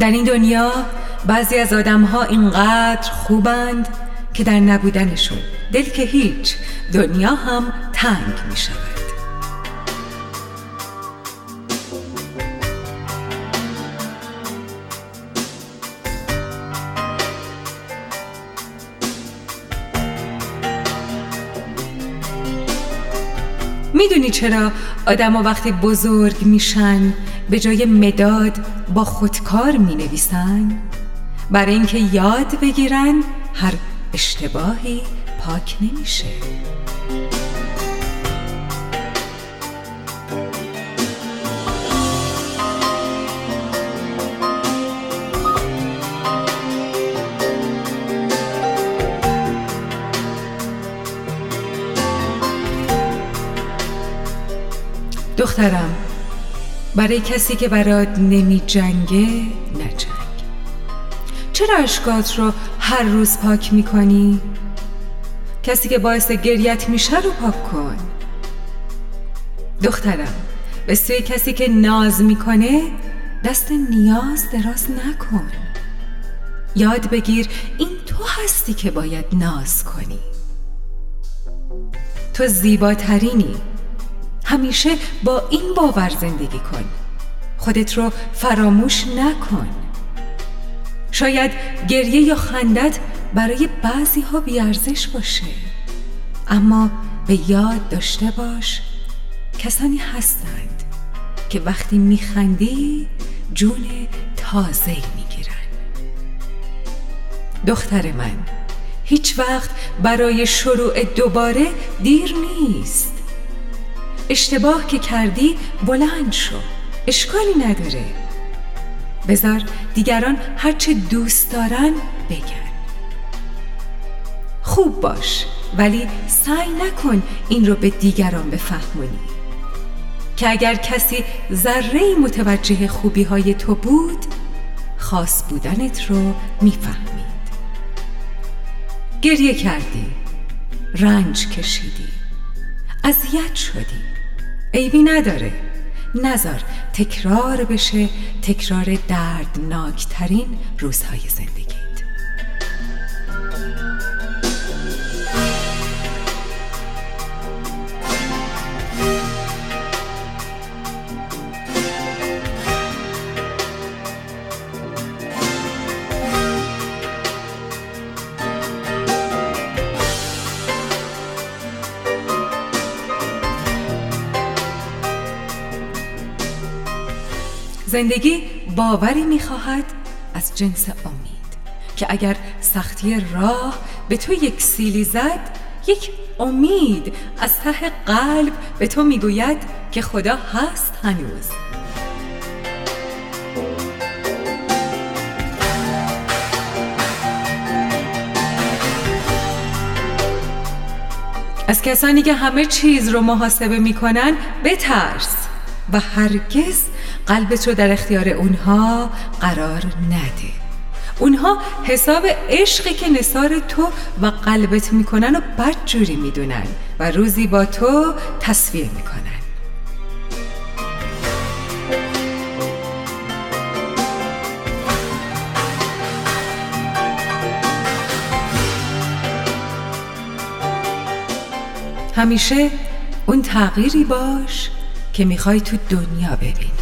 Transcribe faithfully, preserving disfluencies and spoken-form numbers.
در این دنیا بعضی از آدم‌ها اینقدر خوبند که در نبودنشون دل که هیچ، دنیا هم تنگ می شود. میدونی چرا آدم ها وقتی بزرگ میشن به جای مداد با خودکار می نویسن؟ برای اینکه یاد بگیرن هر اشتباهی پاک نمیشه. دخترم، برای کسی که برات نمی جنگه نجنگ. چرا اشکات رو هر روز پاک می کنی؟ کسی که باعث گریت میشه رو پاک کن. دخترم، به سوی کسی که ناز میکنه دست نیاز دراز نکن. یاد بگیر این تو هستی که باید ناز کنی. تو زیباترینی. همیشه با این باور زندگی کن. خودت رو فراموش نکن. شاید گریه یا خندت برای بعضی ها بیارزش باشه، اما به یاد داشته باش کسانی هستند که وقتی میخندی جون تازه‌ای میگیرن. دختر من، هیچ وقت برای شروع دوباره دیر نیست. اشتباه که کردی بلند شو، اشکالی نداره. بذار دیگران هرچه دوست دارن بگن. خوب باش، ولی سعی نکن این رو به دیگران بفهمونی، که اگر کسی ذره‌ای متوجه خوبی های تو بود خاص بودنت رو میفهمید. گریه کردی، رنج کشیدی، اذیت شدی، عیبی نداره. نذار تکرار بشه تکرار دردناکترین روزهای زندگیت. زندگی باوری می‌خواهد از جنس امید که اگر سختی راه به تو یک سیلی زد، یک امید از ته قلب به تو میگوید که خدا هست هنوز. از کسانی که همه چیز رو محاسبه میکنن بترس و هرگز قلبت رو در اختیار اونها قرار نده. اونها حساب عشقی که نثار تو و قلبت میکنن و بدجوری میدونن و روزی با تو تصفیه میکنن. همیشه اون تغییری باش که میخوای تو دنیا ببینی.